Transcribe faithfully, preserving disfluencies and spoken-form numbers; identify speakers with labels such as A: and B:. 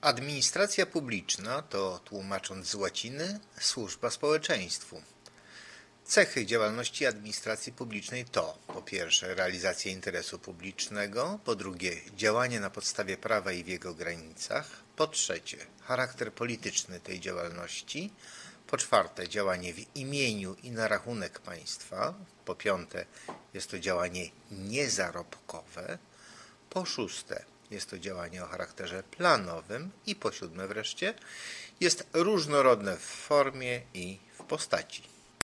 A: Administracja publiczna to, tłumacząc z łaciny, służba społeczeństwu. Cechy działalności administracji publicznej to, po pierwsze, realizacja interesu publicznego, po drugie, działanie na podstawie prawa i w jego granicach, po trzecie, charakter polityczny tej działalności, po czwarte, działanie w imieniu i na rachunek państwa, po piąte, jest to działanie niezarobkowe, po szóste, jest to działanie o charakterze planowym i po siódme wreszcie, jest różnorodne w formie i w postaci.